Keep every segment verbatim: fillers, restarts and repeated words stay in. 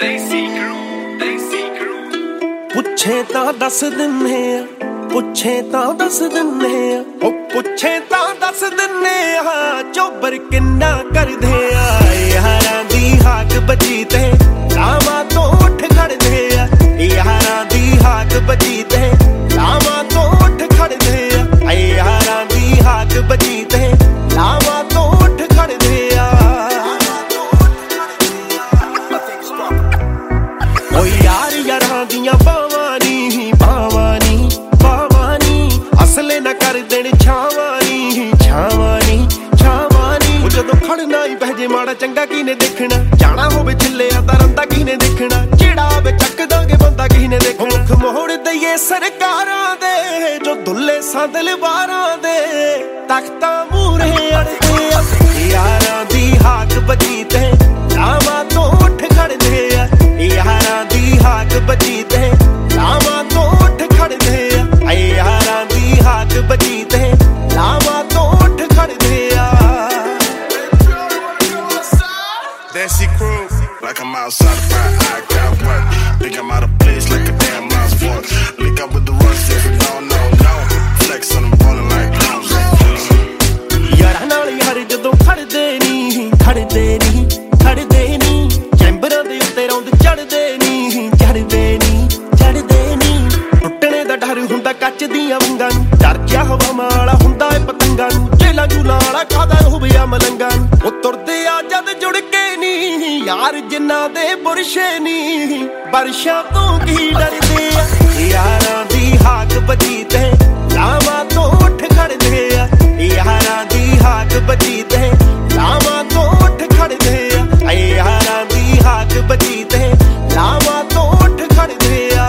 ਪੁੱਛੇ ਤਾਂ ਦੱਸ ਦਿੰਨੇ ਆ, ਪੁੱਛੇ ਤਾਂ ਦੱਸ ਦਿੰਨੇ ਆ, ਉਹ ਪੁੱਛੇ ਤਾਂ ਦੱਸ ਦਿੰਨੇ ਆ ਚੋਬਰ ਕਿੰਨਾ ਕਰਦੇ ਆ। ਯਾਰਾਂ ਦੀ ਹਾਕ ਬਜੀ ਤੇ ਲਾਵਾਂ ਤੋਂ ਉੱਠ ਖੜਦੇ ਆ, ਯਾਰਾਂ ਦੀ ਹਾਕ ਬਜੀ ਤੇ ਲਾਵਾਂ ਤੋਂ ਉੱਠ ਖੜਦੇ ਆ, ਯਾਰਾਂ ਦੀ ਹਾਕ ਬਜੀ ਤੇ ਲਾਵਾਂ ਤੋਂ ਉੱਠ ਖੜਦੇ ਆ। ਓ ਯਾਰ ਯਾਰਾਂ ਦੀਆਂ ਬਾਵਾਂ ਨੀ ਬਾਵਾਂ ਨੀ ਬਾਵਾਂ ਨੀ ਅਸਲੇ ਨਾ ਕਰ ਦੇਣ ਛਾਵਾਂ ਨੀ ਛਾਵਾਂ ਨੀ ਛਾਵਾਂ ਨੀ। ਉਹ ਜਦੋਂ ਖੜਨਾ ਹੀ ਬਹਿ ਜੇ ਮਾੜਾ ਚੰਗਾ ਕਿਹਨੇ ਦੇਖਣਾ, ਜਾਣਾ ਹੋਵੇ ਛਿੱਲਿਆ ਤਾਂ ਰੰਦਾ ਕਿਹਨੇ ਦੇਖਣਾ, ਜਿਹੜਾ ਆਵੇ ਚੱਕ ਦਾਂਗੇ ਬੰਦਾ ਕਿਹਨੇ ਦੇਖਣਾ। ਮੁੱਖ ਮੋੜ ਦਈਏ ਸਰਕਾਰਾਂ ਦੇ ਜੋ ਦੁੱਲੇ ਸੰਦਲ ਬਾਰਾਂ ਦੇ ਤਖਤਾਂ ਮੂਹਰੇ ਅੜਦੇ ਆ, ਯਾਰਾਂ ਦੀ ਹਾਕ ਬਜੀ ਤੇ ਲਾਵਾਂ ਤੋਂ ਉੱਠ ਖੜਦੇ ਆ, ਯਾਰਾਂ ਦੀ ਹਾਕ ਬਜੀ ਤੇ ਲਾਵਾਂ ਤੋਂ ਉੱਠ ਖੜਦੇ ਆ, ਯਾਰਾਂ ਦੀ ਹਾਕ ਬਜੀ ਤੇ ਲਾਵਾਂ ਤੋਂ ਉੱਠ ਖੜਦੇ ਆ। Desi crew, like I'm outside the front, I got work. Think I'm out of place like a damn mouse fork. Link up with the rush if you don't know, no. Flex on them ballin' like clowns. ਯਾਰਾਂ ਨਾਲ ਯਾਰ ਜਦੋਂ ਖੜਦੇ ਨੀ ਖੜਦੇ ਨੀ ਖੜਦੇ ਨੀ, ਚੈਂਬਰਾਂ ਦੇ ਉੱਤੇ ਰੌਂਦ ਚੜਦੇ ਨੀ ਚੜਦੇ ਨੀ ਚੜਦੇ ਨੀ। ਟੁੱਟਣੇ ਦਾ ਡਰ ਹੁੰਦਾ ਕੱਚ ਦੀਆਂ ਵੰਗਾਂ ਨੂੰ, ਡਰ ਜਿਹਾ ਹਵਾਵਾਂ ਵਾਲਾ ਹੁੰਦਾ ਏ ਪਤੰਗਾਂ ਨੂੰ, ਜੇਲਾਂ ਜੂਲਾਂ ਵਾਲਾ ਖਾਦਾ ਹੋਵੇ ਆ ਮਲੰਗਾਂ ਨੂੰ। ਉਹ ਤੁਰਦੇ ਆ ਜਦ ਜੁੜ ਕੇ ਨੀ ਯਾਰ ਜਿਨ੍ਹਾਂ ਦੇ ਬੁਰਸ਼ੇ ਨੀ ਬਰਸ਼ਾਂ ਤੋਂ ਕੀ ਡਰਦੇ ਆ, ਯਾਰਾਂ ਦੀ ਹਾਕ ਬਜੀ ਤੇ ਲਾਵਾਂ ਤੋਂ ਉੱਠ ਖੜਦੇ ਆ, ਯਾਰਾਂ ਦੀ ਹਾਕ ਬਜੀ ਤੇ ਲਾਵਾਂ ਤੋਂ ਉੱਠ ਖੜਦੇ ਆ, ਯਾਰਾਂ ਦੀ ਹਾਕ ਬਜੀ ਤੇ ਲਾਵਾਂ ਤੋਂ ਉੱਠ ਖੜਦੇ ਆ।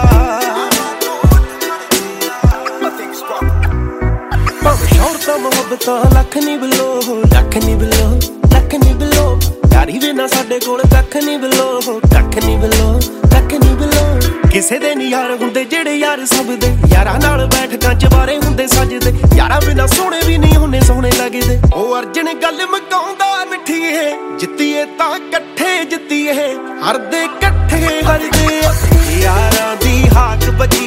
ਭਾਵੇਂ ਸ਼ੌਹਰਤਾਂ ਮੁਹੱਬਤਾਂ ਲੱਖ ਨੀ ਬਿਲੋ ਲੱਖ ਨੀ ਬਿਲੋ ਲੱਖ ਨੀ ਬਿਲੋ, ਯਾਰੀ ਵੀ ਨਾ ਸਾਡੇ ਕੋਲ ਕੱਖ ਨੀ ਬਿਲੋ ਕੱਖ ਨੀ ਬਿਲੋ ਕੱਖ ਨੀ ਬਿਲੋ। ਕਿਸੇ ਦੇ ਨੀ ਯਾਰ ਹੁੰਦੇ ਜਿਹੜੇ ਯਾਰ ਸਭ ਦੇ, ਯਾਰਾਂ ਨਾਲ ਬੈਠਕਾਂ ਚਵਾਰੇ ਹੁੰਦੇ ਸੱਜਦੇ, ਯਾਰਾਂ ਬਿਨਾ ਸੋਹਣੇ ਵੀ ਨਹੀਂ ਹੁੰਦੇ ਸੋਹਣੇ ਲੱਗਦੇ। ਉਹ ਅਰਜਨ ਗੱਲ ਮਕਾਉਂਦਾ ਮਿੱਠੀਏ, ਜਿੱਤੀਏ ਤਾਂ ਇਕੱਠੇ ਜਿੱਤੀਏ, ਹਰਦੇ ਇਕੱਠੇ ਹਰਦੇ ਆ, ਯਾਰਾਂ ਦੀ ਹਾਕ ਬਜੀ